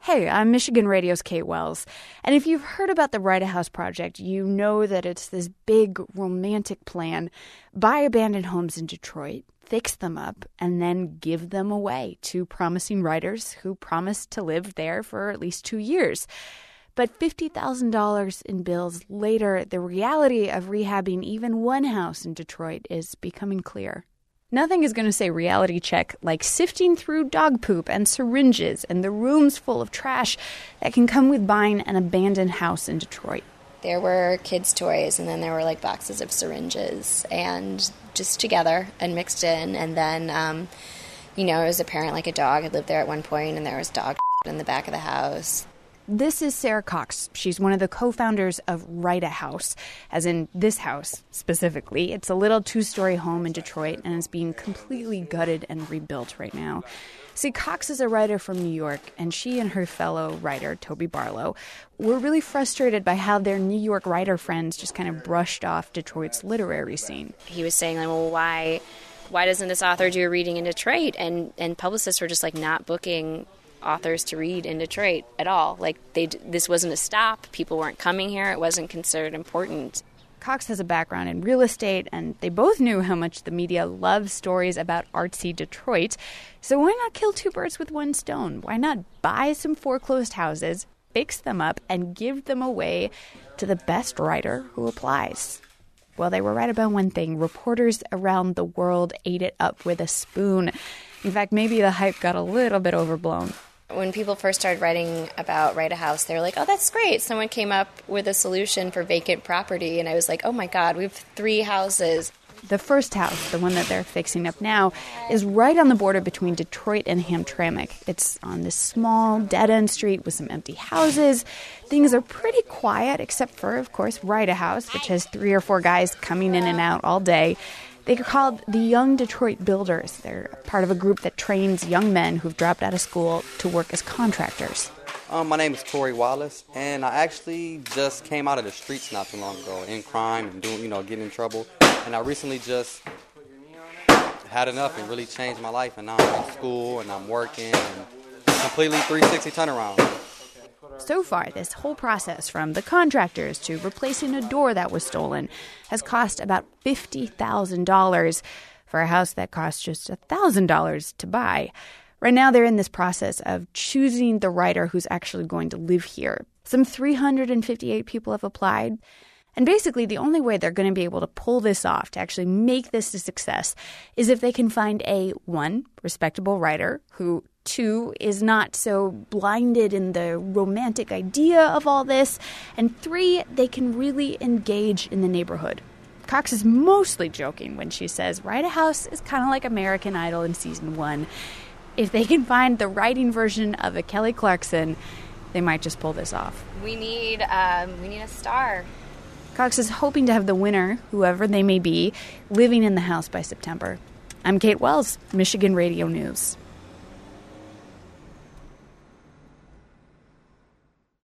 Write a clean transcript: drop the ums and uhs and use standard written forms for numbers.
Hey, I'm Michigan Radio's Kate Wells. And if you've heard about the Write a House project, you know that it's this big romantic plan. Buy abandoned homes in Detroit, fix them up, and then give them away to promising writers who promise to live there for at least 2 years. But $50,000 in bills later, the reality of rehabbing even one house in Detroit is becoming clear. Nothing is going to say reality check like sifting through dog poop and syringes and the rooms full of trash that can come with buying an abandoned house in Detroit. There were kids' toys, and then there were like boxes of syringes, and just together and mixed in. And then, it was apparent like a dog had lived there at one point, and there was dog in the back of the house. This is Sarah Cox. She's one of the co-founders of Write a House, as in this house specifically. It's a little 2-story home in Detroit, and it's being completely gutted and rebuilt right now. See, Cox is a writer from New York, and she and her fellow writer, Toby Barlow, were really frustrated by how their New York writer friends just kind of brushed off Detroit's literary scene. He was saying, why doesn't this author do a reading in Detroit? And publicists were just not booking authors to read in Detroit at all. This wasn't a stop. People weren't coming here. It wasn't considered important. Cox has a background in real estate, and they both knew how much the media loves stories about artsy Detroit. So why not kill 2 birds with 1 stone? Why not buy some foreclosed houses, fix them up, and give them away to the best writer who applies? Well, they were right about one thing. Reporters around the world ate it up with a spoon. In fact, maybe the hype got a little bit overblown. When people first started writing about Write a House, they were like, oh, that's great. Someone came up with a solution for vacant property. And I was like, oh, my God, we have 3 houses. The first house, the one that they're fixing up now, is right on the border between Detroit and Hamtramck. It's on this small, dead-end street with some empty houses. Things are pretty quiet, except for, of course, Write a House, which has 3 or 4 guys coming in and out all day. They're called the Young Detroit Builders. They're part of a group that trains young men who've dropped out of school to work as contractors. My name is Torrey Wallace, and I actually just came out of the streets not too long ago in crime and getting in trouble. And I recently just had enough and really changed my life. And now I'm in school and I'm working and completely 360 turnaround. So far, this whole process from the contractors to replacing a door that was stolen has cost about $50,000 for a house that cost just $1,000 to buy. Right now, they're in this process of choosing the writer who's actually going to live here. Some 358 people have applied. And basically, the only way they're going to be able to pull this off, to actually make this a success, is if they can find a, 1, respectable writer who, 2, is not so blinded in the romantic idea of all this, and 3, they can really engage in the neighborhood. Cox is mostly joking when she says Write a House is kind of like American Idol in season 1. If they can find the writing version of a Kelly Clarkson, they might just pull this off. We need a star. Cox is hoping to have the winner, whoever they may be, living in the house by September. I'm Kate Wells, Michigan Radio News.